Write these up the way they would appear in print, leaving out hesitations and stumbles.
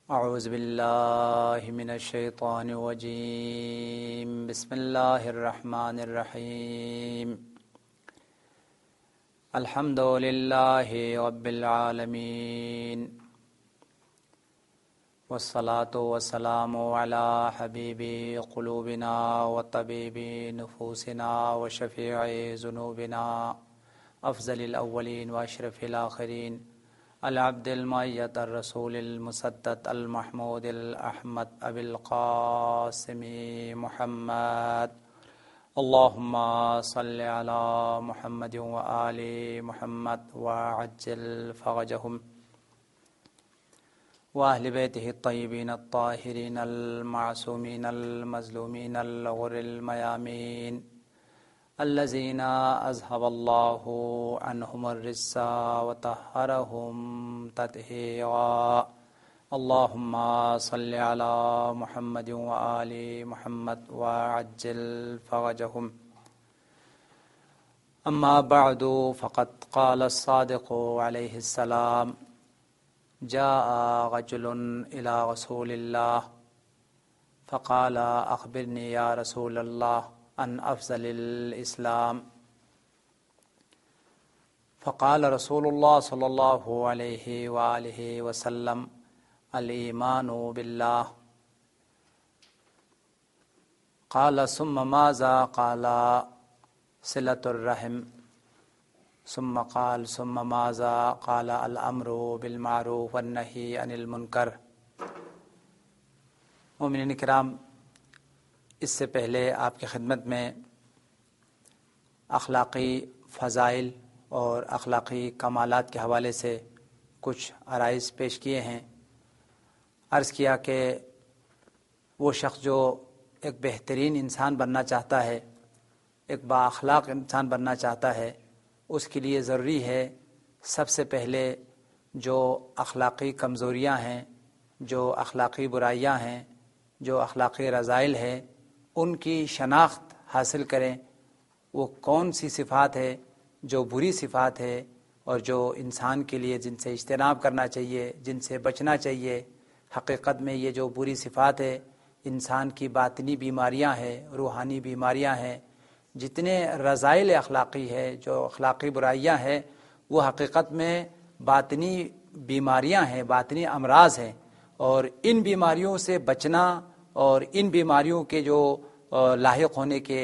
اعوذ باللہ من الشیطان الرجیم بسم اللہ الرحمن الرحیم الحمد للہ رب العالمین والصلاة والسلام علی حبیب قلوبنا وطبیب نفوسنا وشفیع ذنوبنا افضل الاولین واشرف الاخرین العبد المعیت الرسول المسدد المحمود الاحمد ابی القاسم محمد اللہم صل علی محمد وآل محمد وعجل فرجهم وأهل بيته الطيبين الطاهرين المعصومين المظلومين الغر الميامين الذين أذهب الله عنهم الرجس وطهرهم تطهيرا اللهم صل على محمد وآل محمد وعجل فرجهم أما بعد فقد قال الصادق عليه السلام جاء رجل إلى رسول الله فقال أخبرني يا رسول الله عن أفضل الإسلام فقال رسول الله صلى الله عليه وآله وسلم الإيمان بالله قال ثم ماذا قال صلة الرحم ثم قال ثم ماذا قال الأمر بالمعروف والنهي عن المنکر۔ مومنین کرام، اس سے پہلے آپ کی خدمت میں اخلاقی فضائل اور اخلاقی کمالات کے حوالے سے کچھ عرائض پیش کیے ہیں۔ عرض کیا کہ وہ شخص جو ایک بہترین انسان بننا چاہتا ہے، ایک با اخلاق انسان بننا چاہتا ہے، اس کے لیے ضروری ہے سب سے پہلے جو اخلاقی کمزوریاں ہیں، جو اخلاقی برائیاں ہیں، جو اخلاقی رذائل ہیں، ان کی شناخت حاصل کریں۔ وہ کون سی صفات ہے جو بری صفات ہے اور جو انسان کے لیے جن سے اجتناب کرنا چاہیے، جن سے بچنا چاہیے۔ حقیقت میں یہ جو بری صفات ہے انسان کی باطنی بیماریاں ہیں، روحانی بیماریاں ہیں۔ جتنے رذائل اخلاقی ہے، جو اخلاقی برائیاں ہیں، وہ حقیقت میں باطنی بیماریاں ہیں، باطنی امراض ہیں، اور ان بیماریوں سے بچنا اور ان بیماریوں کے جو لاحق ہونے کے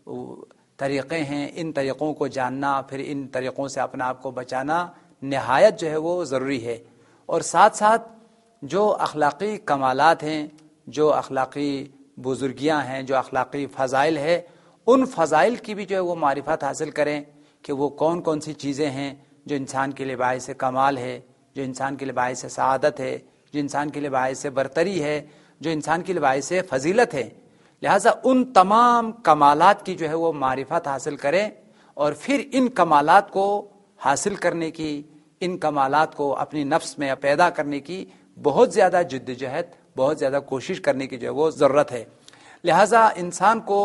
طریقے ہیں، ان طریقوں کو جاننا، پھر ان طریقوں سے اپنے آپ کو بچانا نہایت جو ہے وہ ضروری ہے۔ اور ساتھ ساتھ جو اخلاقی کمالات ہیں، جو اخلاقی بزرگیاں ہیں، جو اخلاقی فضائل ہے، ان فضائل کی بھی جو ہے وہ معرفت حاصل کریں کہ وہ کون کون سی چیزیں ہیں جو انسان کے لیے باعث کمال ہے، جو انسان کے لیے باعث سعادت ہے، جو انسان کے لیے باعث برتری ہے، جو انسان کے لیے باعث فضیلت ہے۔ لہٰذا ان تمام کمالات کی جو ہے وہ معرفت حاصل کریں، اور پھر ان کمالات کو حاصل کرنے کی، ان کمالات کو اپنی نفس میں پیدا کرنے کی بہت زیادہ جدوجہد، بہت زیادہ کوشش کرنے کی جو ہے وہ ضرورت ہے۔ لہٰذا انسان کو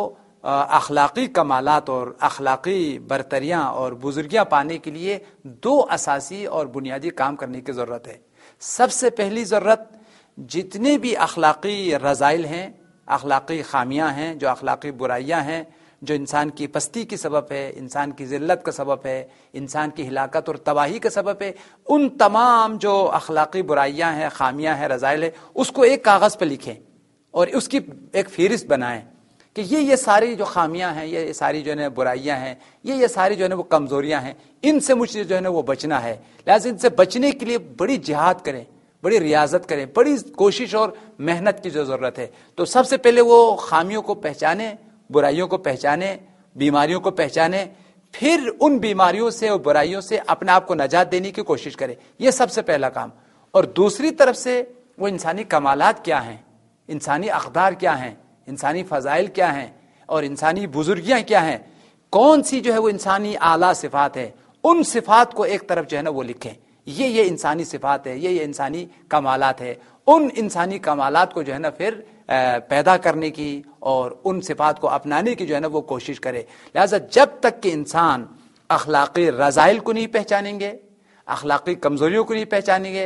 اخلاقی کمالات اور اخلاقی برتریاں اور بزرگیاں پانے کے لیے دو اساسی اور بنیادی کام کرنے کی ضرورت ہے۔ سب سے پہلی ضرورت، جتنے بھی اخلاقی رذائل ہیں، اخلاقی خامیاں ہیں، جو اخلاقی برائیاں ہیں، جو انسان کی پستی کی سبب ہے، انسان کی ذلت کا سبب ہے، انسان کی ہلاکت اور تباہی کا سبب ہے، ان تمام جو اخلاقی برائیاں ہیں، خامیاں ہیں، رذائل ہیں، اس کو ایک کاغذ پہ لکھیں اور اس کی ایک فہرست بنائیں کہ یہ ساری جو خامیاں ہیں، یہ ساری جو ہے برائیاں ہیں، یہ ساری جو ہے وہ کمزوریاں ہیں، ان سے مجھے جو ہے وہ بچنا ہے۔ لہٰذا ان سے بچنے کے لیے بڑی جہاد کریں، بڑی ریاضت کریں، بڑی کوشش اور محنت کی جو ضرورت ہے۔ تو سب سے پہلے وہ خامیوں کو پہچانیں، برائیوں کو پہچانیں، بیماریوں کو پہچانیں، پھر ان بیماریوں سے اور برائیوں سے اپنے آپ کو نجات دینے کی کوشش کریں۔ یہ سب سے پہلا کام۔ اور دوسری طرف سے وہ انسانی کمالات کیا ہیں، انسانی اقدار کیا ہیں، انسانی فضائل کیا ہیں، اور انسانی بزرگیاں کیا ہیں، کون سی جو ہے وہ انسانی اعلیٰ صفات ہے، ان صفات کو ایک طرف جو ہے نا وہ لکھیں۔ یہ انسانی صفات ہے، یہ انسانی کمالات ہے۔ ان انسانی کمالات کو جو ہے نا پھر پیدا کرنے کی اور ان صفات کو اپنانے کی جو ہے نا وہ کوشش کرے۔ لہذا جب تک کہ انسان اخلاقی رذائل کو نہیں پہچانیں گے، اخلاقی کمزوریوں کو نہیں پہچانیں گے،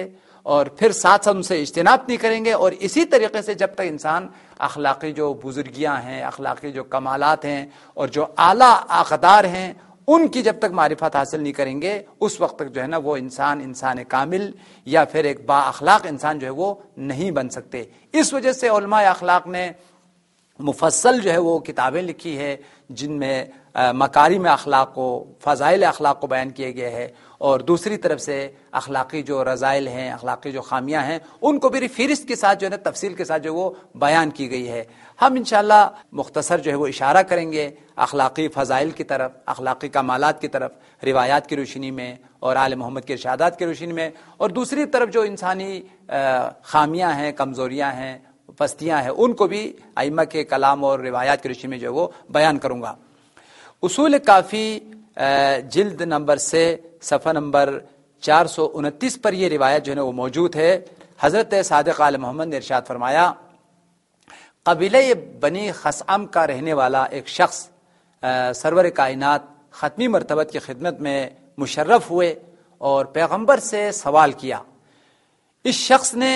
اور پھر ساتھ ساتھ ان سے اجتناب نہیں کریں گے. اور اسی طریقے سے جب تک انسان اخلاقی جو بزرگیاں ہیں، اخلاقی جو کمالات ہیں اور جو اعلیٰ اقدار ہیں ان کی جب تک معرفت حاصل نہیں کریں گے، اس وقت تک جو ہے نا وہ انسان کامل یا پھر ایک با اخلاق انسان جو ہے وہ نہیں بن سکتے. اس وجہ سے علماء اخلاق نے مفصل جو ہے وہ کتابیں لکھی ہے جن میں مکارم اخلاق کو، فضائل اخلاق کو بیان کیے گئے ہیں، اور دوسری طرف سے اخلاقی جو رذائل ہیں، اخلاقی جو خامیاں ہیں ان کو بھی فہرست کے ساتھ جو ہے نا تفصیل کے ساتھ جو وہ بیان کی گئی ہے. ہم انشاءاللہ مختصر جو ہے وہ اشارہ کریں گے اخلاقی فضائل کی طرف، اخلاقی کمالات کی طرف، روایات کی روشنی میں اور آل محمد کے ارشادات کی روشنی میں، اور دوسری طرف جو انسانی خامیاں ہیں، کمزوریاں ہیں، پستیاں ہیں، ان کو بھی ائمہ کے کلام اور روایات کی روشنی میں جو ہے وہ بیان کروں گا. اصول کافی جلد نمبر سے صفحہ نمبر 429 پر یہ روایت جو ہے نا وہ موجود ہے. حضرت صادق آل محمد نے ارشاد فرمایا، قبیلہ بنی خثعم کا رہنے والا ایک شخص سرور کائنات ختمی مرتبت کی خدمت میں مشرف ہوئے اور پیغمبر سے سوال کیا. اس شخص نے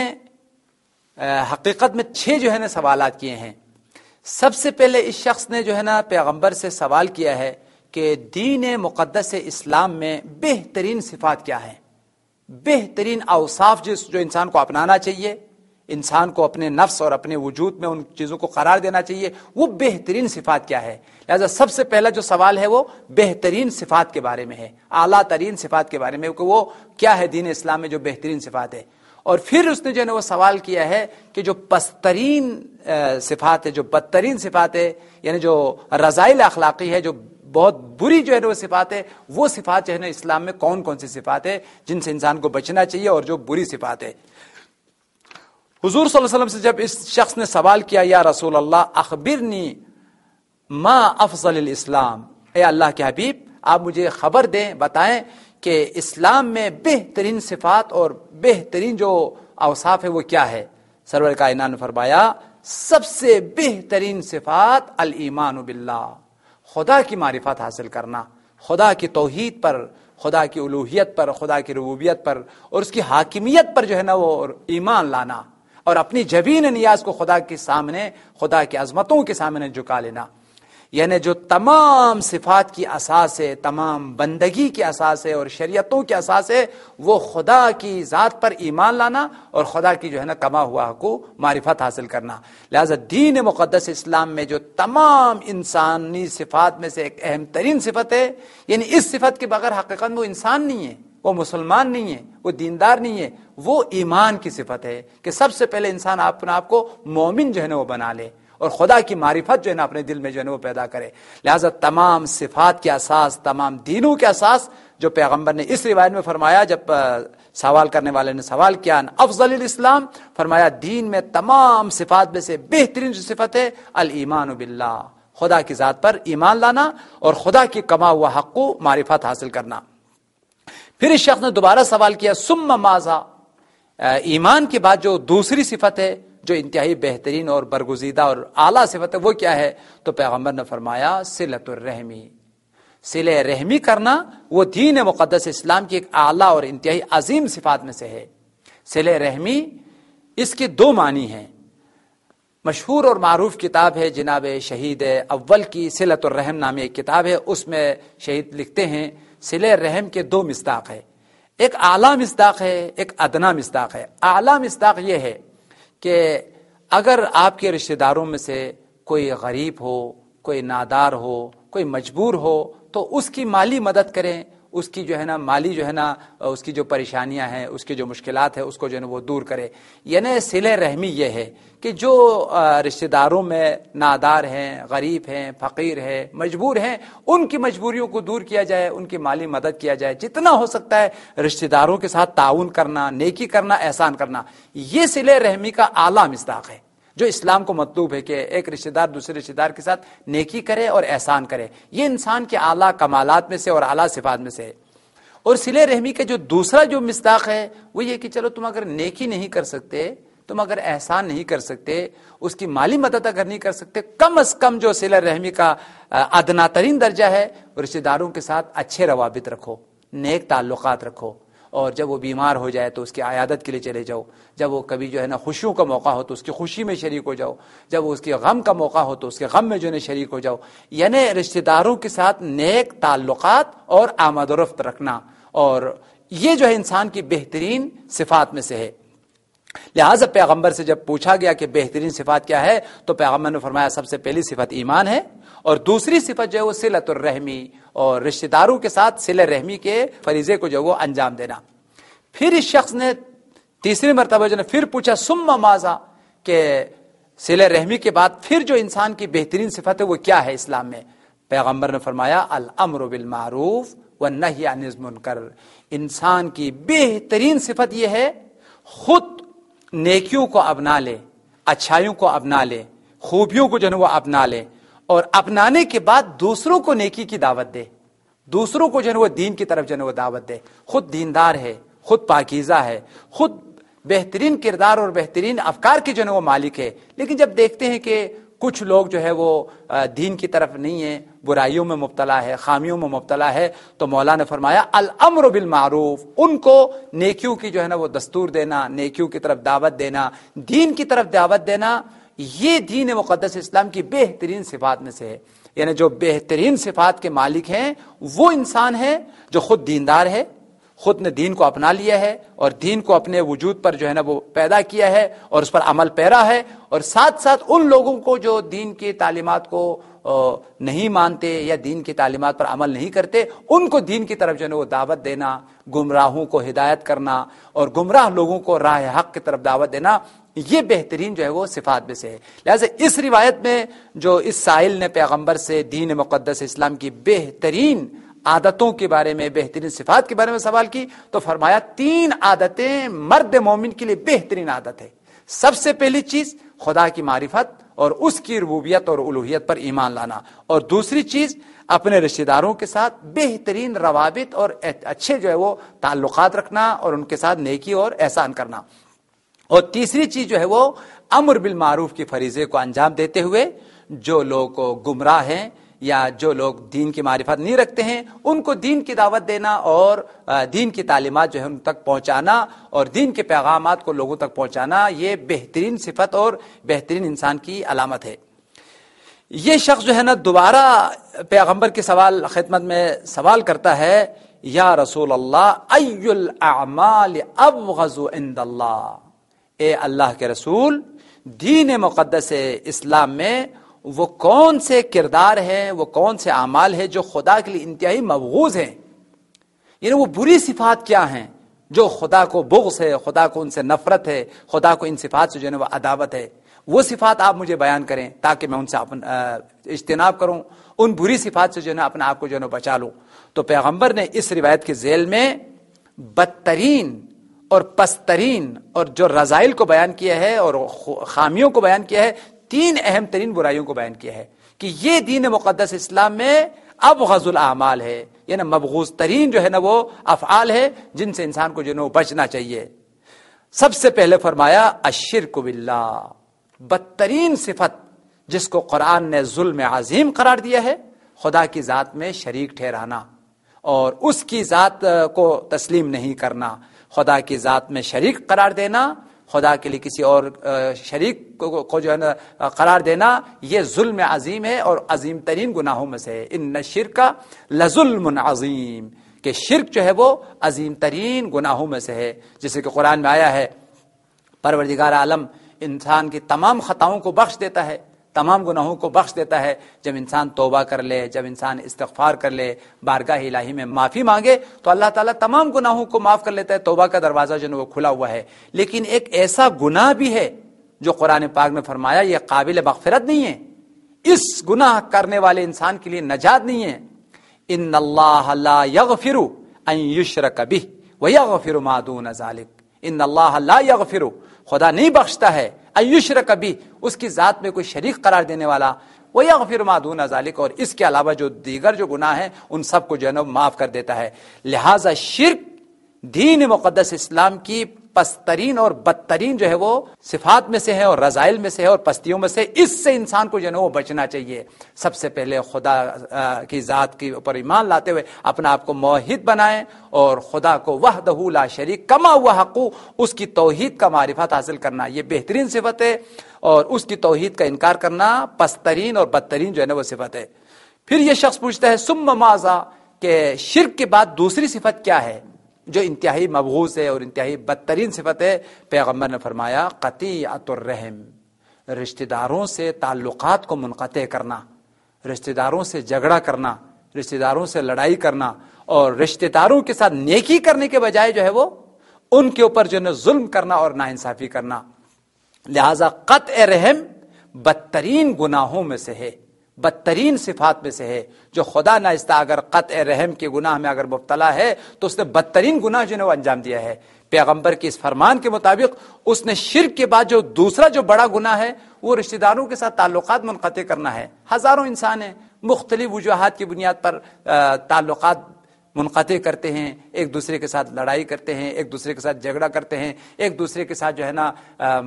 حقیقت میں 6 جو ہے نا سوالات کیے ہیں. سب سے پہلے اس شخص نے جو ہے نا پیغمبر سے سوال کیا ہے کہ دین مقدس اسلام میں بہترین صفات کیا ہیں، بہترین اوصاف جو انسان کو اپنانا چاہیے، انسان کو اپنے نفس اور اپنے وجود میں ان چیزوں کو قرار دینا چاہیے، وہ بہترین صفات کیا ہے. لہذا سب سے پہلا جو سوال ہے وہ بہترین صفات کے بارے میں ہے، اعلیٰ ترین صفات کے بارے میں کہ وہ کیا ہے دین اسلام میں جو بہترین صفات ہے. اور پھر اس نے جو ہے نا وہ سوال کیا ہے کہ جو پسترین صفات ہے، جو بدترین صفات ہے، یعنی جو رذائل اخلاقی ہے، جو بہت بری جو ہے نا وہ صفات ہے، وہ صفات جو ہے نا اسلام میں کون کون سی صفات ہے جن سے انسان کو بچنا چاہیے اور جو بری صفات ہے. حضور صلی اللہ علیہ وسلم سے جب اس شخص نے سوال کیا، یا رسول اللہ اخبرنی ما افضل الاسلام، اے اللہ کے حبیب آپ مجھے خبر دیں، بتائیں کہ اسلام میں بہترین صفات اور بہترین جو اوصاف ہے وہ کیا ہے. سرور کائنات نے فرمایا سب سے بہترین صفات الایمان باللہ، خدا کی معرفت حاصل کرنا، خدا کی توحید پر، خدا کی الوہیت پر، خدا کی ربوبیت پر اور اس کی حاکمیت پر جو ہے نا وہ ایمان لانا، اور اپنی جبین نیاز کو خدا کے سامنے، خدا کی عظمتوں کے سامنے جھکا لینا. یعنی جو تمام صفات کی اساس ہے، تمام بندگی کی اساس ہے اور شریعتوں کی اساس ہے، وہ خدا کی ذات پر ایمان لانا اور خدا کی جو ہے نا کما ہوا حق کو معرفت حاصل کرنا. لہذا دین مقدس اسلام میں جو تمام انسانی صفات میں سے ایک اہم ترین صفت ہے، یعنی اس صفت کے بغیر حقیقت میں وہ انسان نہیں ہے، وہ مسلمان نہیں ہے، وہ دیندار نہیں ہے، وہ ایمان کی صفت ہے کہ سب سے پہلے انسان اپنے آپ کو مومن جو ہے نا وہ بنا لے اور خدا کی معرفت جو ہے نا اپنے دل میں جو ہے نا وہ پیدا کرے. لہذا تمام صفات کے اساس، تمام دینوں کے اساس جو پیغمبر نے اس روایت میں فرمایا، جب سوال کرنے والے نے سوال کیا افضل الاسلام، فرمایا دین میں تمام صفات میں سے بہترین جو صفت ہے الایمان باللہ، خدا کی ذات پر ایمان لانا اور خدا کی کما ہوا حق کو معرفت حاصل کرنا. پھر اس شخص نے دوبارہ سوال کیا ثم ماذا، ایمان کے بعد جو دوسری صفت ہے جو انتہائی بہترین اور برگزیدہ اور اعلیٰ صفت ہے وہ کیا ہے؟ تو پیغمبر نے فرمایا صلۃ الرحمی، صلہ رحمی کرنا وہ دین مقدس اسلام کی ایک اعلیٰ اور انتہائی عظیم صفات میں سے ہے. صلہ رحمی اس کے 2 معنی ہیں. مشہور اور معروف کتاب ہے جناب شہید اول کی صلۃ الرحم نامی ایک کتاب ہے، اس میں شہید لکھتے ہیں صلہ رحم کے 2 مصداق ہے، ایک اعلیٰ مصداق ہے، ایک ادنا مصداق ہے. اعلیٰ مصداق یہ ہے کہ اگر آپ کے رشتہ داروں میں سے کوئی غریب ہو، کوئی نادار ہو، کوئی مجبور ہو تو اس کی مالی مدد کریں، اس کی جو ہے نا مالی جو ہے نا اس کی جو پریشانیاں ہیں، اس کی جو مشکلات ہیں اس کو جو ہے نا وہ دور کرے. یعنی صلہ رحمی یہ ہے کہ جو رشتہ داروں میں نادار ہیں، غریب ہیں، فقیر ہیں، مجبور ہیں، ان کی مجبوریوں کو دور کیا جائے، ان کی مالی مدد کیا جائے، جتنا ہو سکتا ہے رشتہ داروں کے ساتھ تعاون کرنا، نیکی کرنا، احسان کرنا، یہ صلہ رحمی کا اعلیٰ مصداق ہے جو اسلام کو مطلوب ہے کہ ایک رشتہ دار دوسرے رشتہ دار کے ساتھ نیکی کرے اور احسان کرے. یہ انسان کے اعلیٰ کمالات میں سے اور اعلیٰ صفات میں سے ہے. اور صلہ رحمی کا جو دوسرا جو مصداق ہے وہ یہ کہ چلو تم اگر نیکی نہیں کر سکتے، تم اگر احسان نہیں کر سکتے، اس کی مالی مدد اگر نہیں کر سکتے، کم از کم جو صلہ رحمی کا ادنا ترین درجہ ہے رشتہ داروں کے ساتھ اچھے روابط رکھو، نیک تعلقات رکھو. اور جب وہ بیمار ہو جائے تو اس کی عیادت کے لیے چلے جاؤ، جب وہ کبھی جو ہے نا خوشیوں کا موقع ہو تو اس کی خوشی میں شریک ہو جاؤ، جب وہ اس کے غم کا موقع ہو تو اس کے غم میں جو ہے شریک ہو جاؤ. یعنی رشتہ داروں کے ساتھ نیک تعلقات اور آمد و رفت رکھنا، اور یہ جو ہے انسان کی بہترین صفات میں سے ہے. لہٰذا پیغمبر سے جب پوچھا گیا کہ بہترین صفات کیا ہے تو پیغمبر نے فرمایا سب سے پہلی صفت ایمان ہے، اور دوسری صفت جو ہے وہ صلۃ الرحمی، اور رشتہ داروں کے ساتھ صلہ رحمی کے فریضے کو جو وہ انجام دینا. پھر اس شخص نے تیسری مرتبہ جو نے پھر پوچھا ثم ماذا، کہ صلہ رحمی کے بعد پھر جو انسان کی بہترین صفت ہے وہ کیا ہے اسلام میں. پیغمبر نے فرمایا الامر بالمعروف والنہی عن المنکر. انسان کی بہترین صفت یہ ہے خود نیکیوں کو اپنا لے، اچھائیوں کو اپنا لے، خوبیوں کو جو ہے وہ اپنا لے، اور اپنانے کے بعد دوسروں کو نیکی کی دعوت دے، دوسروں کو جو ہے وہ دین کی طرف جو ہے وہ دعوت دے. خود دیندار ہے، خود پاکیزہ ہے، خود بہترین کردار اور بہترین افکار کی جو ہے وہ مالک ہے، لیکن جب دیکھتے ہیں کہ کچھ لوگ جو ہے وہ دین کی طرف نہیں ہیں، برائیوں میں مبتلا ہے، خامیوں میں مبتلا ہے، تو مولا نے فرمایا الامر بالمعروف، ان کو نیکیوں کی جو ہے نا وہ دستور دینا، نیکیوں کی طرف دعوت دینا، دین کی طرف دعوت دینا، یہ دین مقدس اسلام کی بہترین صفات میں سے ہے. یعنی جو بہترین صفات کے مالک ہیں وہ انسان ہے جو خود دیندار ہے، خود نے دین کو اپنا لیا ہے، اور دین کو اپنے وجود پر جو ہے نا وہ پیدا کیا ہے اور اس پر عمل پیرا ہے، اور ساتھ ساتھ ان لوگوں کو جو دین کی تعلیمات کو نہیں مانتے یا دین کی تعلیمات پر عمل نہیں کرتے ان کو دین کی طرف جو ہے نا وہ دعوت دینا، گمراہوں کو ہدایت کرنا اور گمراہ لوگوں کو راہ حق کی طرف دعوت دینا، یہ بہترین جو ہے وہ صفات میں سے ہے. لہٰذا اس روایت میں جو اس سائل نے پیغمبر سے دین مقدس اسلام کی بہترین عادتوں کے بارے میں، بہترین صفات کے بارے میں سوال کی تو فرمایا 3 عادتیں مرد مومن کے لیے بہترین عادت ہے. سب سے پہلی چیز خدا کی معرفت اور اس کی ربوبیت اور الوہیت پر ایمان لانا، اور دوسری چیز اپنے رشتہ داروں کے ساتھ بہترین روابط اور اچھے جو ہے وہ تعلقات رکھنا اور ان کے ساتھ نیکی اور احسان کرنا، اور تیسری چیز جو ہے وہ امر بالمعروف کی فریضے کو انجام دیتے ہوئے جو لوگ گمراہ ہیں یا جو لوگ دین کی معرفت نہیں رکھتے ہیں ان کو دین کی دعوت دینا اور دین کی تعلیمات جو ہے ان تک پہنچانا اور دین کے پیغامات کو لوگوں تک پہنچانا، یہ بہترین صفت اور بہترین انسان کی علامت ہے. یہ شخص جو ہے نا دوبارہ پیغمبر کے خدمت میں سوال کرتا ہے یا رسول اللہ ای الاعمال ابغض عند اللہ، اے اللہ کے رسول دین مقدس اسلام میں وہ کون سے کردار ہیں، وہ کون سے اعمال ہیں جو خدا کے لیے انتہائی مبغوض ہیں، یعنی وہ بری صفات کیا ہیں جو خدا کو بغض ہے، خدا کو ان سے نفرت ہے، خدا کو ان صفات سے جو ہے وہ عداوت ہے، وہ صفات آپ مجھے بیان کریں تاکہ میں ان سے اجتناب کروں، ان بری صفات سے جو ہے نا اپنے آپ کو جو ہے بچا لوں. تو پیغمبر نے اس روایت کے ذیل میں بدترین اور پسترین اور جو رذائل کو بیان کیا ہے اور خامیوں کو بیان کیا ہے، 3 اہم ترین برائیوں کو بیان کیا ہے کہ یہ دین مقدس اسلام میں ابغض الاعمال ہے، یعنی مبغوض ترین جو ہے نا وہ افعال ہے جن سے انسان کو جو ہے نا بچنا چاہیے. سب سے پہلے فرمایا الشرک باللہ، بدترین صفت جس کو قرآن نے ظلم عظیم قرار دیا ہے، خدا کی ذات میں شریک ٹھہرانا اور اس کی ذات کو تسلیم نہیں کرنا، خدا کی ذات میں شریک قرار دینا، خدا کے لیے کسی اور شریک کو جو ہے نا قرار دینا، یہ ظلم عظیم ہے اور عظیم ترین گناہوں میں سے ہے. ان الشرک لظلم عظیم، کہ شرک جو ہے وہ عظیم ترین گناہوں میں سے ہے، جیسے کہ قرآن میں آیا ہے پروردگار عالم انسان کی تمام خطاؤں کو بخش دیتا ہے، تمام گناہوں کو بخش دیتا ہے جب انسان توبہ کر لے، جب انسان استغفار کر لے، بارگاہ الہی میں معافی مانگے تو اللہ تعالیٰ تمام گناہوں کو معاف کر لیتا ہے، توبہ کا دروازہ جو ہے وہ کھلا ہوا ہے. لیکن ایک ایسا گناہ بھی ہے جو قرآن پاک نے فرمایا یہ قابل مغفرت نہیں ہے، اس گناہ کرنے والے انسان کے لیے نجات نہیں ہے. ان اللہ لا یغفر ان یشرک بہ ویغفر ما دون ذلک، ان اللہ لا یغفر، خدا نہیں بخشتا ہے ان یشرک بہ، اس کی ذات میں کوئی شریک قرار دینے والا، ویغفر ما دون ذلک، اور اس کے علاوہ جو دیگر جو گناہ ہیں ان سب کو جو ہے نا معاف کر دیتا ہے. لہذا شرک دین مقدس اسلام کی پسترین اور بدترین جو ہے وہ صفات میں سے ہے اور رذائل میں سے ہے اور پستیوں میں سے. اس سے انسان کو جو ہے وہ بچنا چاہیے. سب سے پہلے خدا کی ذات کے اوپر ایمان لاتے ہوئے اپنا آپ کو موحد بنائیں اور خدا کو وحدہ لا شریک کما ہوا حق، اس کی توحید کا معرفت حاصل کرنا یہ بہترین صفت ہے، اور اس کی توحید کا انکار کرنا پسترین اور بدترین جو ہے نا وہ صفت ہے. پھر یہ شخص پوچھتا ہے ثم ماذا، کہ شرک کے بعد دوسری صفت کیا ہے جو انتہائی مبغوض ہے اور انتہائی بدترین صفت ہے؟ پیغمبر نے فرمایا قطیعۃ الرحم، رشتہ داروں سے تعلقات کو منقطع کرنا، رشتہ داروں سے جھگڑا کرنا، رشتہ داروں سے لڑائی کرنا، اور رشتہ داروں کے ساتھ نیکی کرنے کے بجائے جو ہے وہ ان کے اوپر جو ہے ظلم کرنا اور ناانصافی کرنا. لہذا قطع رحم بدترین گناہوں میں سے ہے، بدترین صفات میں سے ہے. جو خدا ناخواستہ اگر قطع رحم کے گناہ میں اگر مبتلا ہے تو اس نے بدترین گناہ جو ہے وہ انجام دیا ہے. پیغمبر کے اس فرمان کے مطابق اس نے شرک کے بعد جو دوسرا جو بڑا گناہ ہے وہ رشتہ داروں کے ساتھ تعلقات منقطع کرنا ہے. ہزاروں انسان ہیں مختلف وجوہات کی بنیاد پر تعلقات منقطع کرتے ہیں، ایک دوسرے کے ساتھ لڑائی کرتے ہیں، ایک دوسرے کے ساتھ جھگڑا کرتے ہیں، ایک دوسرے کے ساتھ جو ہے نا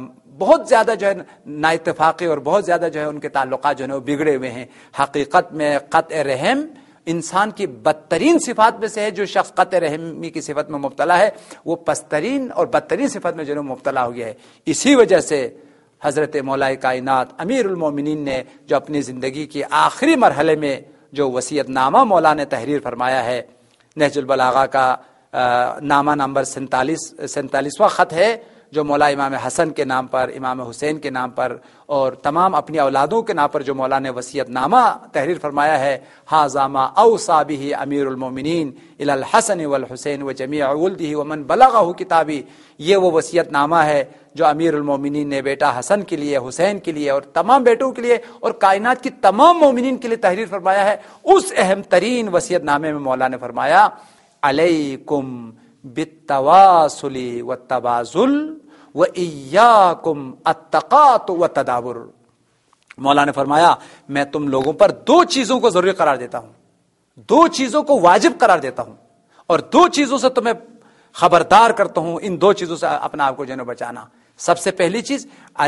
بہت زیادہ جو ہے نا اتفاقی اور بہت زیادہ جو ہے ان کے تعلقات جو ہے وہ بگڑے ہوئے ہیں. حقیقت میں قطع رحم انسان کی بدترین صفات میں سے ہے. جو شخص قطع رحمی کی صفت میں مبتلا ہے وہ پسترین اور بدترین صفت میں جو ہے مبتلا ہو گیا ہے. اسی وجہ سے حضرت مولا کائنات امیر المومنین نے جو اپنی زندگی کے آخری مرحلے میں جو وصیت نامہ مولا نے تحریر فرمایا ہے، نہج البلاغہ کا نامہ نمبر 47واں خط ہے، جو مولا امام حسن کے نام پر، امام حسین کے نام پر اور تمام اپنی اولادوں کے نام پر جو مولا نے وصیت نامہ تحریر فرمایا ہے. ھذا ما اوصى به امیر المومنین الی الحسن والحسین وجمیع ولدہ ومن بلغہ کتابی. یہ وہ وصیت نامہ ہے جو امیر المومنین نے بیٹا حسن کے لیے، حسین کے لیے اور تمام بیٹوں کے لیے اور کائنات کی تمام مومنین کے لیے تحریر فرمایا ہے. اس اہم ترین وصیت نامے میں مولا نے فرمایا علیکم بالتواصل والتبازل وإیاکم التقاط والتدابر. مولا نے فرمایا میں تم لوگوں پر دو چیزوں کو ضروری قرار دیتا ہوں، دو چیزوں کو واجب قرار دیتا ہوں، اور دو چیزوں سے تمہیں خبردار کرتا ہوں. ان دو چیزوں سے اپنا آپ کو جو ہے بچانا. سب سے پہلی چیز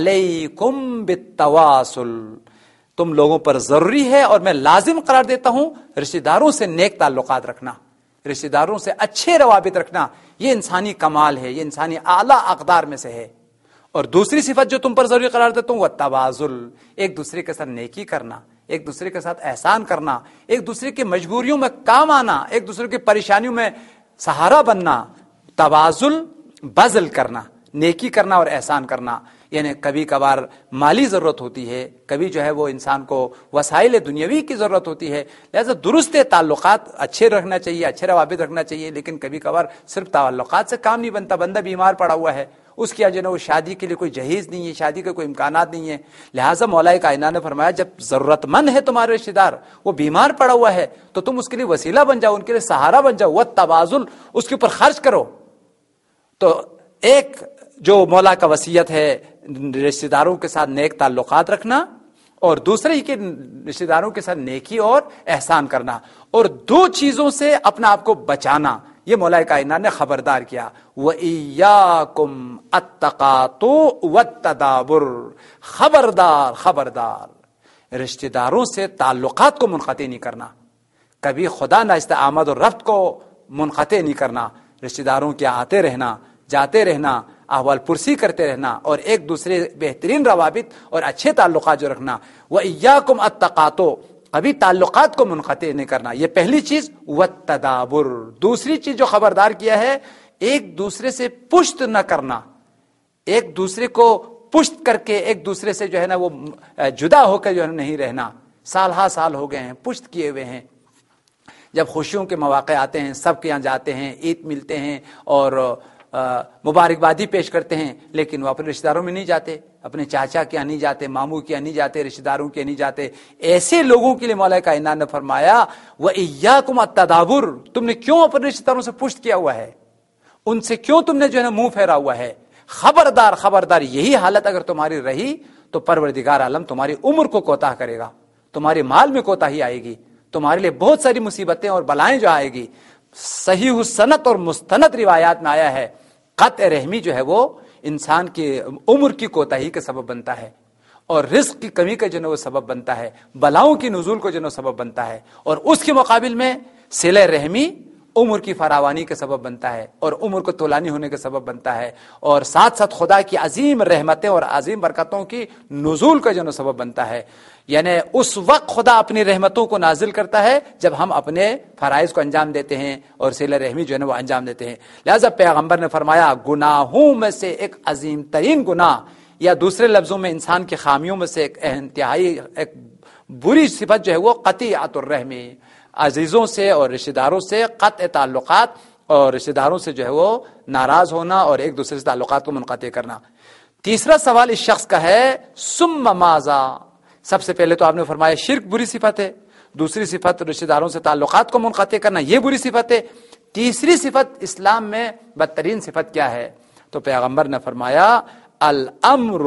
علیکم بالتواصل، تم لوگوں پر ضروری ہے اور میں لازم قرار دیتا ہوں رشتہ داروں سے نیک تعلقات رکھنا، رشتہ داروں سے اچھے روابط رکھنا. یہ انسانی کمال ہے، یہ انسانی اعلیٰ اقدار میں سے ہے. اور دوسری صفت جو تم پر ضروری قرار دیتا ہوں وہ تبازل، ایک دوسرے کے ساتھ نیکی کرنا، ایک دوسرے کے ساتھ احسان کرنا، ایک دوسرے کی مجبوریوں میں کام آنا، ایک دوسرے کی پریشانیوں میں سہارا بننا. تبازل بذل کرنا، نیکی کرنا اور احسان کرنا. یعنی کبھی کبھار مالی ضرورت ہوتی ہے، کبھی جو ہے وہ انسان کو وسائل دنیاوی کی ضرورت ہوتی ہے، لہذا درست تعلقات اچھے رکھنا چاہیے، اچھے روابط رکھنا چاہیے. لیکن کبھی کبھار صرف تعلقات سے کام نہیں بنتا. بندہ بیمار پڑا ہوا ہے، اس کی جو ہے وہ شادی کے لیے کوئی جہیز نہیں ہے، شادی کے کوئی امکانات نہیں ہے. لہٰذا مولا کائنات نے فرمایا جب ضرورت مند ہے تمہارے رشتہ دار، وہ بیمار پڑا ہوا ہے، تو تم اس کے لیے وسیلہ بن جاؤ، ان کے لیے سہارا بن جاؤ. وہ تبازل، اس کے اوپر خرچ کرو. تو ایک جو مولا کا وصیت ہے رشتہ داروں کے ساتھ نیک تعلقات رکھنا، اور دوسرے ہی کے رشتہ داروں کے ساتھ نیکی اور احسان کرنا، اور دو چیزوں سے اپنا آپ کو بچانا. یہ مولا کائنات نے خبردار کیا. وَإِيَّاكُمْ التَّقَاطُعَ وَالتَّدَابُرَ، خبردار خبردار رشتہ داروں سے تعلقات کو منقطع نہیں کرنا، کبھی خدا ناخواستہ آمد اور رفت کو منقطع نہیں کرنا. رشتہ داروں کے آتے رہنا، جاتے رہنا، احوال پرسی کرتے رہنا، اور ایک دوسرے بہترین روابط اور اچھے تعلقات جو رکھنا. وَإِيَّاكُمْ التَّقَاطُعَ، کبھی تعلقات کو منقطع نہیں کرنا. یہ پہلی چیز. والتدابر، دوسری چیز جو خبردار کیا ہے ایک دوسرے سے پشت نہ کرنا، ایک دوسرے کو پشت کر کے ایک دوسرے سے جو ہے نا وہ جدا ہو کے جو ہے نہیں رہنا. سال ہا سال ہو گئے ہیں، پشت کیے ہوئے ہیں. جب خوشیوں کے مواقع آتے ہیں سب کے یہاں جاتے ہیں، عید ملتے ہیں اور مبارکبادی پیش کرتے ہیں، لیکن وہ اپنے رشتہ داروں میں نہیں جاتے، اپنے چاچا کے یہاں نہیں جاتے، ماموں کے یہاں نہیں جاتے، رشتہ داروں کے یہاں نہیں جاتے. ایسے لوگوں کے لیے مولا کائنات نے فرمایا وَإِيَّاكُمْ التَّدَابُرَ، تم نے کیوں اپنے رشتہ داروں سے پشت کیا ہوا ہے، ان سے کیوں تم نے جو ہے نا منہ پھیرا ہوا ہے. خبردار خبردار، یہی حالت اگر تمہاری رہی تو پروردگار عالم تمہاری عمر کو کوتاہ کرے گا، تمہارے مال میں کوتاہی آئے گی، تمہارے لیے بہت ساری مصیبتیں اور بلائیں جو آئے گی. صحیح السند اور مستند روایات میں آیا ہے قطع رحمی جو ہے وہ انسان کی عمر کی کوتاہی کا سبب بنتا ہے، اور رزق کی کمی کا جو ہے وہ سبب بنتا ہے، بلاؤں کی نزول کو جو ہے سبب بنتا ہے، اور اس کے مقابل میں صلہ رحمی عمر کی فراوانی کا سبب بنتا ہے اور عمر کو طولانی ہونے کا سبب بنتا ہے، اور ساتھ ساتھ خدا کی عظیم رحمتیں اور عظیم برکتوں کی نزول کا جو ہے سبب بنتا ہے۔ یعنی اس وقت خدا اپنی رحمتوں کو نازل کرتا ہے جب ہم اپنے فرائض کو انجام دیتے ہیں اور صلہ رحمی جو ہے وہ انجام دیتے ہیں۔ لہذا پیغمبر نے فرمایا گناہوں میں سے ایک عظیم ترین گناہ، یا دوسرے لفظوں میں انسان کی خامیوں میں سے ایک انتہائی ایک بری صفت جو ہے وہ قطیعۃ الرحم، عزیزوں سے اور رشتہ داروں سے قطع تعلقات اور رشتہ داروں سے جو ہے وہ ناراض ہونا اور ایک دوسرے سے تعلقات کو منقطع کرنا۔ تیسرا سوال اس شخص کا ہے ثم ماذا؟ سب سے پہلے تو آپ نے فرمایا شرک بری صفت ہے، دوسری صفت رشتہ داروں سے تعلقات کو منقطع کرنا یہ بری صفت ہے، تیسری صفت اسلام میں بدترین صفت کیا ہے؟ تو پیغمبر نے فرمایا الامر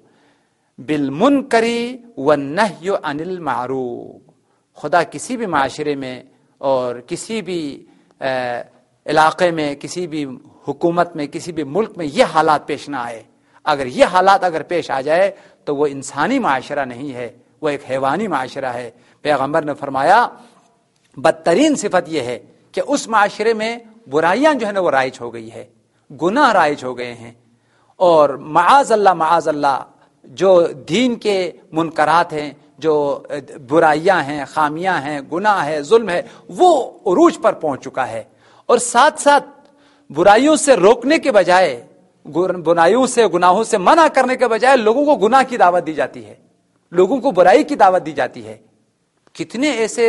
بالمنکر والنہی عن المعروف۔ خدا کسی بھی معاشرے میں اور کسی بھی علاقے میں، کسی بھی حکومت میں، کسی بھی ملک میں یہ حالات پیش نہ آئے، اگر یہ حالات اگر پیش آ جائے تو وہ انسانی معاشرہ نہیں ہے، وہ ایک حیوانی معاشرہ ہے۔ پیغمبر نے فرمایا بدترین صفت یہ ہے کہ اس معاشرے میں برائیاں جو ہے نا وہ رائج ہو گئی ہے، گناہ رائج ہو گئے ہیں، اور معاذ اللہ جو دین کے منکرات ہیں، جو برائیاں ہیں، خامیاں ہیں، گناہ ہے، ظلم ہے، وہ عروج پر پہنچ چکا ہے۔ اور ساتھ ساتھ برائیوں سے روکنے کے بجائے، برائیوں سے گناہوں سے منع کرنے کے بجائے لوگوں کو گناہ کی دعوت دی جاتی ہے، لوگوں کو برائی کی دعوت دی جاتی ہے۔ کتنے ایسے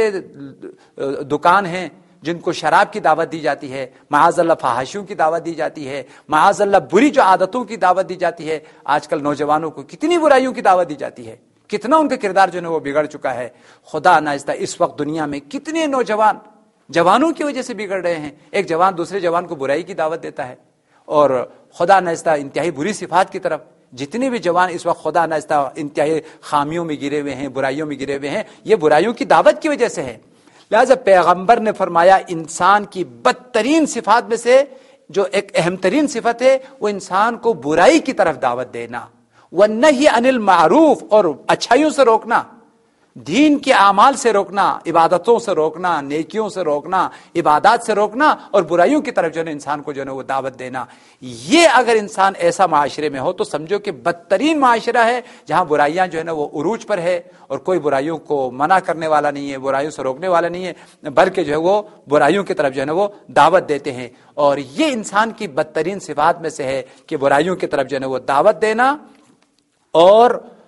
دکان ہیں جن کو شراب کی دعوت دی جاتی ہے، معاذ اللہ فحاشیوں کی دعوت دی جاتی ہے، معاذ اللہ بری جو عادتوں کی دعوت دی جاتی ہے۔ آج کل نوجوانوں کو کتنی برائیوں کی دعوت دی جاتی ہے، کتنا ان کا کردار جو ہے وہ بگڑ چکا ہے۔ خدا ناظرہ اس وقت دنیا میں کتنے نوجوان جوانوں کی وجہ سے بگڑ رہے ہیں۔ ایک جوان دوسرے جوان کو برائی کی دعوت دیتا ہے، اور خدا ناظرہ انتہائی بری صفات کی طرف جتنے بھی جوان اس وقت خدا ناظرہ انتہائی خامیوں میں گرے ہوئے ہیں، برائیوں میں گرے ہوئے ہیں، یہ برائیوں کی دعوت کی وجہ سے ہے۔ لہذا پیغمبر نے فرمایا انسان کی بدترین صفات میں سے جو ایک اہم ترین صفت ہے وہ انسان کو برائی کی طرف دعوت دینا، والنہی عن المعروف، اور اچھائیوں سے روکنا، دین کے اعمال سے روکنا، عبادتوں سے روکنا، نیکیوں سے روکنا، عبادات سے روکنا، اور برائیوں کی طرف جو ہے انسان کو جو ہے وہ دعوت دینا۔ یہ اگر انسان ایسا معاشرے میں ہو تو سمجھو کہ بدترین معاشرہ ہے، جہاں برائیاں جو ہے نا وہ عروج پر ہے اور کوئی برائیوں کو منع کرنے والا نہیں ہے، برائیوں سے روکنے والا نہیں ہے، بلکہ جو ہے وہ برائیوں کی طرف جو ہے نا وہ دعوت دیتے ہیں۔ اور یہ انسان کی بدترین صفات میں سے ہے کہ برائیوں کی طرف جو ہے نا وہ دعوت دینا، اور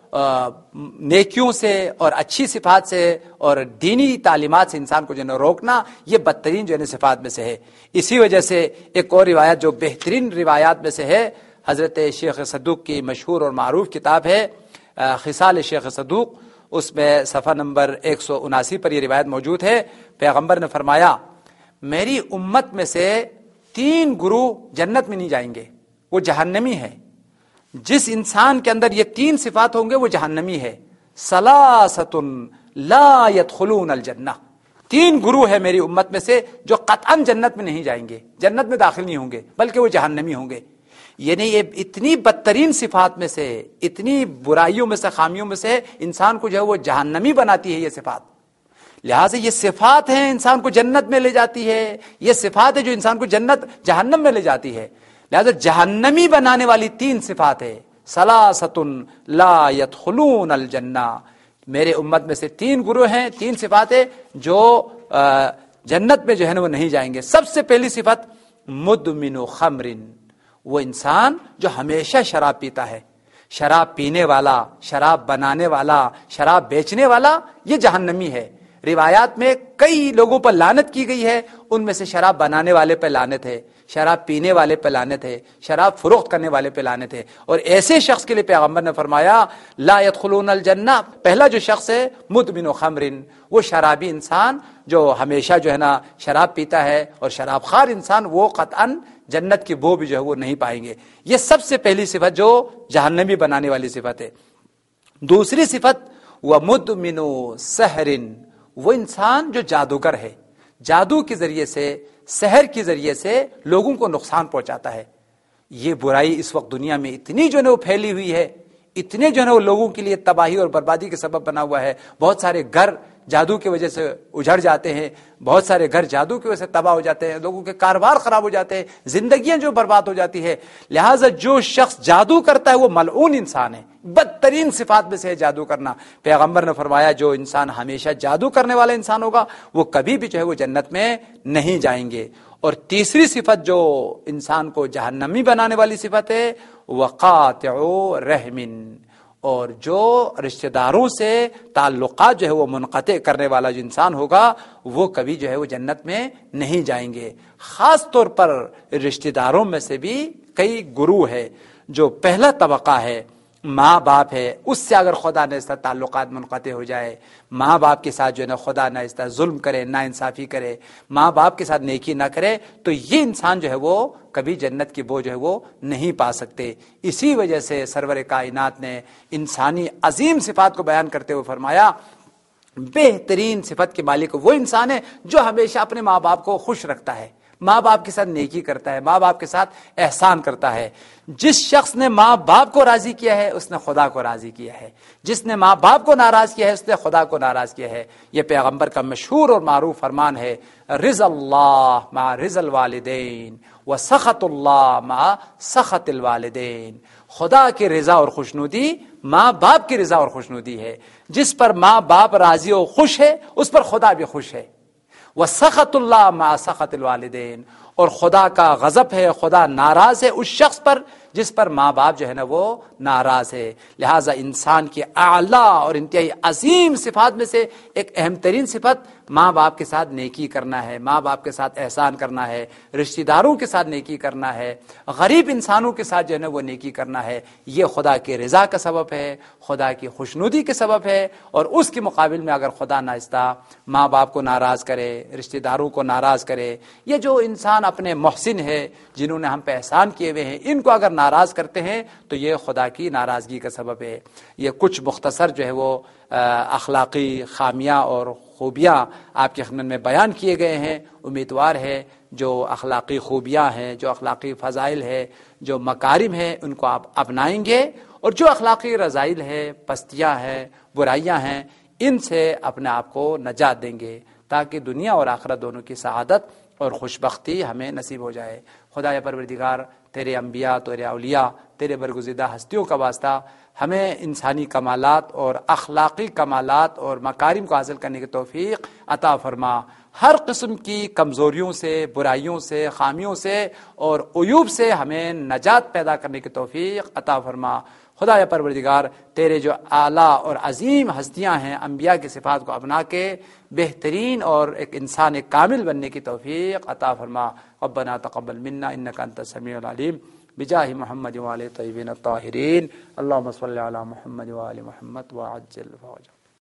نیکیوں سے اور اچھی صفات سے اور دینی تعلیمات سے انسان کو جو ہے روکنا، یہ بدترین جو ہے صفات میں سے ہے۔ اسی وجہ سے ایک اور روایت جو بہترین روایات میں سے ہے، حضرت شیخ صدوق کی مشہور اور معروف کتاب ہے خصال شیخ صدوق، اس میں صفحہ نمبر 179 پر یہ روایت موجود ہے۔ پیغمبر نے فرمایا میری امت میں سے 3 گروہ جنت میں نہیں جائیں گے، وہ جہنمی ہے۔ جس انسان کے اندر یہ 3 صفات ہوں گے وہ جہنمی ہے۔ ثلاثۃ لا يدخلون الجنہ، 3 گروہ ہے میری امت میں سے جو قطعاً جنت میں نہیں جائیں گے، جنت میں داخل نہیں ہوں گے، بلکہ وہ جہنمی ہوں گے۔ یعنی یہ اتنی بدترین صفات میں سے، اتنی برائیوں میں سے، خامیوں میں سے انسان کو جو ہے وہ جہنمی بناتی ہے یہ صفات۔ لہٰذا یہ صفات ہیں انسان کو جنت میں لے جاتی ہے، یہ صفات ہے جو انسان کو جہنم میں لے جاتی ہے۔ لہذا جہنمی بنانے والی 3 صفات ہے۔ ثلاثۃ لا يدخلون الجنہ، میرے امت میں سے 3 گروہ ہیں، 3 صفات ہے جو جنت میں جو ہے نا وہ نہیں جائیں گے۔ سب سے پہلی صفت مدمن خمر، وہ انسان جو ہمیشہ شراب پیتا ہے، شراب پینے والا، شراب بنانے والا، شراب بیچنے والا، یہ جہنمی ہے۔ روایات میں کئی لوگوں پر لعنت کی گئی ہے، ان میں سے شراب بنانے والے پہ لعنت ہے، شراب پینے والے پہ لعنت ہے، شراب فروخت کرنے والے پہ لعنت ہے۔ اور ایسے شخص کے لیے پیغمبر نے فرمایا لا يدخلون الجنہ، پہلا جو شخص ہے مدمن خمر، وہ شرابی انسان جو ہمیشہ جو ہے نا شراب پیتا ہے اور شراب خوار انسان، وہ قطعاً جنت کی بو بھی جو ہے وہ نہیں پائیں گے۔ یہ سب سے پہلی صفت جو جہنمی بنانے والی صفت ہے۔ دوسری صفت ومدمن سحر، وہ انسان جو جادوگر ہے، جادو کے ذریعے سے سحر کے ذریعے سے لوگوں کو نقصان پہنچاتا ہے۔ یہ برائی اس وقت دنیا میں اتنی جو ہے وہ پھیلی ہوئی ہے، اتنے جو ہے وہ لوگوں کے لیے تباہی اور بربادی کے سبب بنا ہوا ہے۔ بہت سارے گھر جادو کی وجہ سے اجڑ جاتے ہیں، بہت سارے گھر جادو کی وجہ سے تباہ ہو جاتے ہیں، لوگوں کے کاروبار خراب ہو جاتے ہیں، زندگیاں جو برباد ہو جاتی ہے۔ لہٰذا جو شخص جادو کرتا ہے وہ ملعون انسان ہے، بدترین صفات میں سے ہے جادو کرنا۔ پیغمبر نے فرمایا جو انسان ہمیشہ جادو کرنے والا انسان ہوگا وہ کبھی بھی جو ہے وہ جنت میں نہیں جائیں گے۔ اور تیسری صفت جو انسان کو جہنمی بنانے والی صفت ہے، وقاطع رحم، اور جو رشتہ داروں سے تعلقات جو ہے وہ منقطع کرنے والا جو انسان ہوگا وہ کبھی جو ہے وہ جنت میں نہیں جائیں گے۔ خاص طور پر رشتہ داروں میں سے بھی کئی گروہ ہے۔ جو پہلا طبقہ ہے ماں باپ ہے، اس سے اگر خدا نہ ایسا تعلقات منقطع ہو جائے، ماں باپ کے ساتھ جو ہے نا خدا نہ ایسا ظلم کرے، نا انصافی کرے، ماں باپ کے ساتھ نیکی نہ کرے، تو یہ انسان جو ہے وہ کبھی جنت کی بو جو ہے وہ نہیں پا سکتے۔ اسی وجہ سے سرور کائنات نے انسانی عظیم صفات کو بیان کرتے ہوئے فرمایا بہترین صفت کے مالک وہ انسان ہے جو ہمیشہ اپنے ماں باپ کو خوش رکھتا ہے، ماں باپ کے ساتھ نیکی کرتا ہے، ماں باپ کے ساتھ احسان کرتا ہے۔ جس شخص نے ماں باپ کو راضی کیا ہے اس نے خدا کو راضی کیا ہے، جس نے ماں باپ کو ناراض کیا ہے اس نے خدا کو ناراض کیا ہے۔ یہ پیغمبر کا مشہور اور معروف فرمان ہے، رضا اللہ مع رضا الوالدین وسخط اللہ مع سخط الوالدین۔ خدا کی رضا اور خوشنودی ماں باپ کی رضا اور خوشنودی ہے۔ جس پر ماں باپ راضی و خوش ہے اس پر خدا بھی خوش ہے۔ وسخط اللہ مع سخط الوالدین، اور خدا کا غضب ہے، خدا ناراض ہے اس شخص پر جس پر ماں باپ جو ہے نا وہ ناراض ہے۔ لہٰذا انسان کی اعلیٰ اور انتہائی عظیم صفات میں سے ایک اہم ترین صفت ماں باپ کے ساتھ نیکی کرنا ہے، ماں باپ کے ساتھ احسان کرنا ہے، رشتہ داروں کے ساتھ نیکی کرنا ہے، غریب انسانوں کے ساتھ جو ہے نا وہ نیکی کرنا ہے۔ یہ خدا کی رضا کا سبب ہے، خدا کی خوشنودی کے سبب ہے۔ اور اس کے مقابل میں اگر خدا ناخواستہ ماں باپ کو ناراض کرے، رشتہ داروں کو ناراض کرے، یہ جو انسان اپنے محسن ہے جنہوں نے ہم پہ احسان کیے ہوئے ہیں ان کو اگر ناراض کرتے ہیں تو یہ خدا کی ناراضگی کا سبب ہے۔ یہ کچھ مختصر جو ہے وہ اخلاقی خامیاں اور خوبیاں آپ کے خدمت میں بیان کیے گئے ہیں۔ امیدوار ہے جو اخلاقی خوبیاں ہیں، جو اخلاقی فضائل ہے، جو مکارم ہیں ان کو آپ اپنائیں گے، اور جو اخلاقی رذائل ہے، پستیاں ہیں، برائیاں ہیں، ان سے اپنے آپ کو نجات دیں گے تاکہ دنیا اور آخرت دونوں کی سعادت اور خوشبختی ہمیں نصیب ہو جائے۔ خدا یا پروردگار تیرے انبیاء، تیرے اولیاء، تیرے برگزیدہ ہستیوں کا واسطہ ہمیں انسانی کمالات اور اخلاقی کمالات اور مکارم کو حاصل کرنے کی توفیق عطا فرما۔ ہر قسم کی کمزوریوں سے، برائیوں سے، خامیوں سے اور عیوب سے ہمیں نجات پیدا کرنے کی توفیق عطا فرما۔ خدا یا پروردگار تیرے جو اعلیٰ اور عظیم ہستیاں ہیں انبیاء کی صفات کو اپنا کے بہترین اور ایک انسان کامل بننے کی توفیق عطا فرما۔ ربنا تقبل منا انک انت السمیع العلیم بجاہ محمد وآل طیبین الطاہرین۔ اللہم صلی علی محمد وآل محمد وعجل فرجہ۔